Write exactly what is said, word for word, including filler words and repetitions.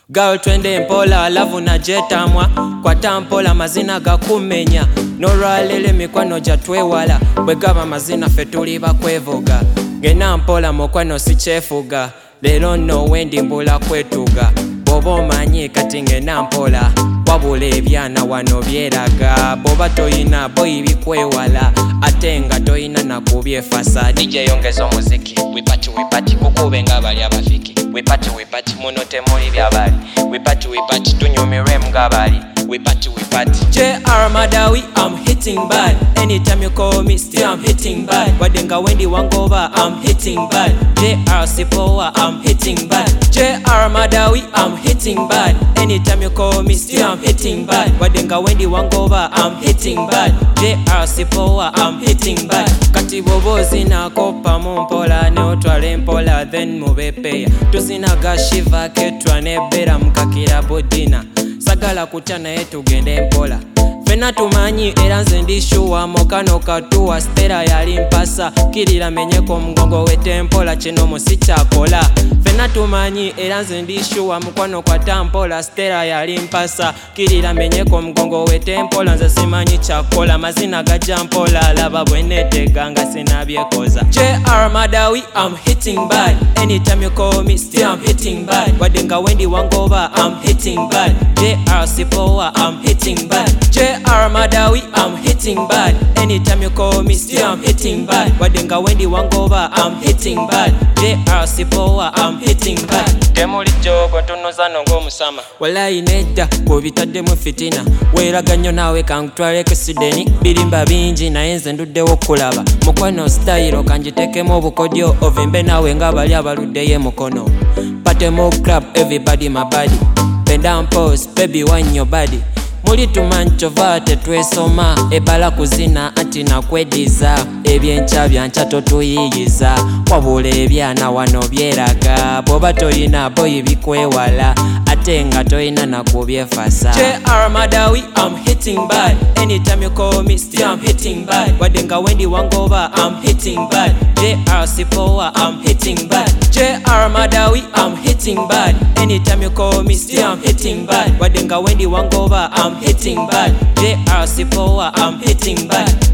Girl twende mpola love na jetamwa kwa tampola mazina gakumenya noralele mikwano jatwewala bwegaba mazina fetuli bakwevuga gena mpola mokwano sichefuga lero no wendi mbula kwetuga bobo manyi kati ngena mpola wabula ebyana wano byeraga boba toyina boyi bikwewala atenga toyina nakubyefasa D J yongeza omuziki wipati wipati kukube nga bali abafiki wipati wipati muno temuli byabali wipati wipati tunyumirwe mgabali wipati wipati J R Madawi I'm hitting bad anytime you call me still I'm hitting bad wadenga wendi wangoba I'm hitting bad J R Sipoa I'm hitting bad J R Madawi I'm hitting bad anytime you call me still I'm hitting bad wadenga wendi wangoba I'm hitting bad J R Sipoa I'm hitting bad kati bobozi na kopa mumpola ne otwale mpola then mubepeya tusina gashiva ketwa nebera mukakira bodina sagala kutana yetu gende mpola fena tumanyi era nze ndishuwa mokano katuwa stera yali mpasa kirira menyeko mgongo wete mpola kino musichakola fena tumanyi era nze ndishuwa mukwano kwa tampola stera yali mpasa kirira menyeko mgongo wete mpola nze simanyi chakola mazina gaja mpola laba bwenetega nga sinabyekoza J R Madawi I'm hitting bad anytime you call me still I'm hitting bad wadenga wendi wangoba I'm hitting bad J R Sipoa I'm hitting bad J R Madawi I'm hitting bad anytime you call me still I'm hitting bad wadenga wendi wangoba I'm hitting bad J R Sipoa I'm hitting bad temuli jogo tunoza nongo musama walai nedda kubitadde mu fitina weraganyo nawe kangutwale kesideni birimba bingi naye nze nduddewo kulaba mukwano style kanjitekemu obukodyo ovimbe nawe nga bali abaluddeyo mukono patemo club everybody my body bend down pose baby wine your body muli tumancho vate twesoma ebala kuzina anti nakwediza ebyencha byancha totuyiyiza wabula ebyana wano byeraga boba toyina boyi bikwewala atenga toyina nakubyefasa J R Madawi I'm hitting bad anytime you call me still I'm hitting bad wadenga wendi wangoba I'm hitting bad J R Sipoa I'm hitting bad J R Madawi I'm hitting bad anytime you call me still I'm hitting bad wadenga wendi wangoba I'm hitting bad J R Sipoa I'm hitting bad